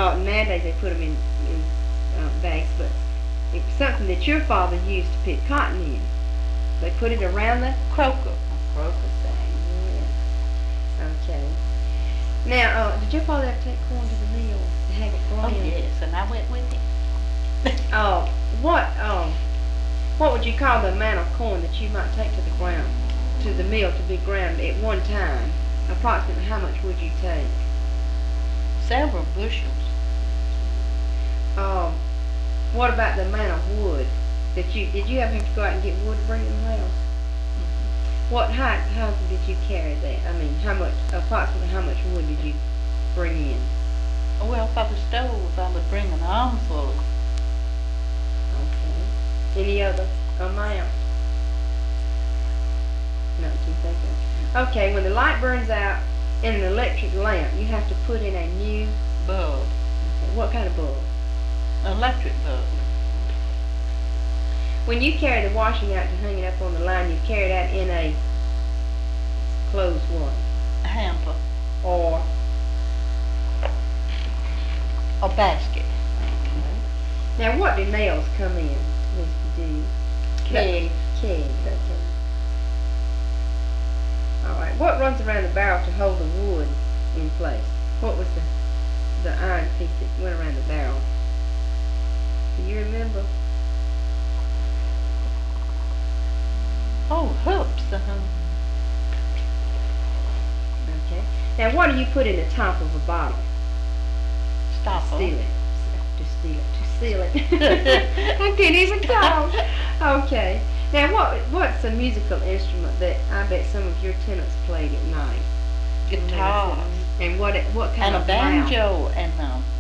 nowadays they put them in bags, but it was something that your father used to pick cotton in. They put it around the croaker. A croaker thing, yeah. Okay. Now, did your father ever take corn to the mill to have it ground? Oh yes, and I went with him. Oh, what would you call the amount of corn that you might take to the ground, to the mill to be ground at one time? Approximately how much would you take? Several bushels. What about the amount of wood that did you ever have to go out and get wood to bring in the house? How did you carry that? I mean, approximately how much wood did you bring in? Well, for the stove, I would bring an armful. Okay. Any other amount? Not that you think of. Okay, when the light burns out in an electric lamp, you have to put in a new bulb. Okay, what kind of bulb? Electric bulb. When you carry the washing out to hang it up on the line, you carry it out in a closed what? A hamper. Or a basket. Okay. Now, what do nails come in? Kegs. Kegs, okay. Alright, what runs around the barrel to hold the wood in place? What was the iron piece that went around the barrel? Do you remember? Oh, hoops. Okay. Now, what do you put in the top of a bottle? Stopper. Seal it. To seal it. I can't even talk. Okay. Now, what's a musical instrument that I bet some of your tenants played at night? Guitar. And what kind and of a banjo and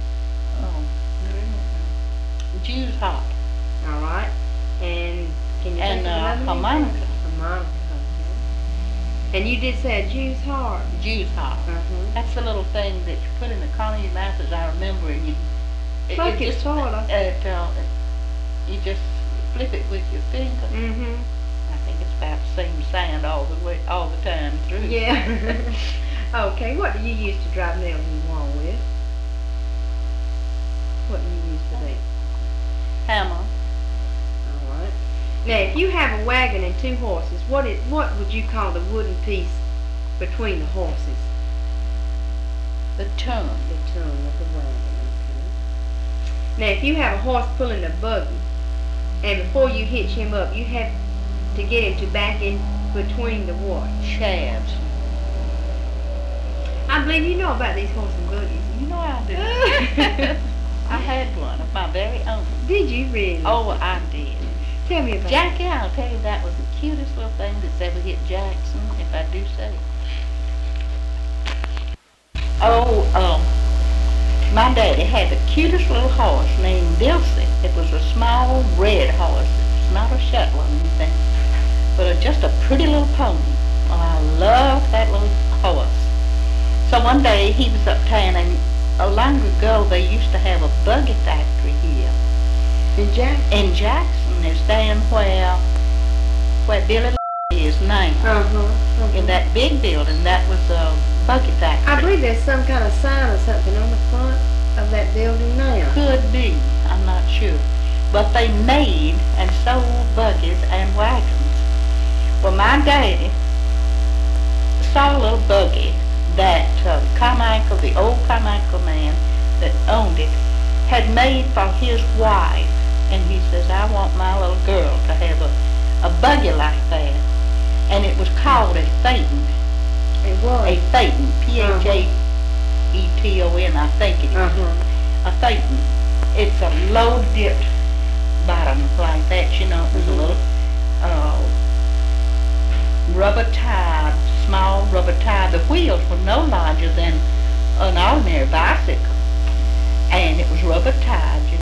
Jew's harp. All right. And can you think of another harmonica. Harmonica. Okay. And you did say a Jew's harp. Jew's harp. That's the little thing that you put in the corner of your mouth, as I remember, and you. Like it's sorta. You just flip it with your finger. I think it's about the same sound all the time through. Yeah. Okay. What do you use to drive nails in the wall with? What do you use for that? Hammer. All right. Now, if you have a wagon and two horses, what would you call the wooden piece between the horses? The tongue. The tongue of the wagon. Okay. Now, if you have a horse pulling a buggy, and before you hitch him up, you have to get him to back in between the what? Shafts. I believe you know about these horse and buggies. You know I do. I had one of my very own. Did you really? Oh, I did. Tell me about Jackie, I'll tell you, that was the cutest little thing that's ever hit Jackson, if I do say. My daddy had the cutest little horse named Dilsey. It was a small red horse. It was not a Shetland or anything, but just a pretty little pony. Well, I loved that little horse. So one day he was uptown, and long ago they used to have a buggy factory here. In Jackson? In Jackson. It's down where Billy is now. In that big building, that was a buggy factory. I believe there's some kind of sign or something on the front of that building now. Could be. I'm not sure. But they made and sold buggies and wagons. Well, my daddy saw a little buggy that Carmichael, the old Carmichael man that owned it, had made for his wife. And he says, I want my little girl to have a buggy like that. And it was called a Phaeton. It was? A Phaeton. Phaeton, I think it is. A Phaeton. It's a low-dipped bottom like that, you know. It was a little rubber tire, small rubber tire. The wheels were no larger than an ordinary bicycle. And it was rubber tired, you know.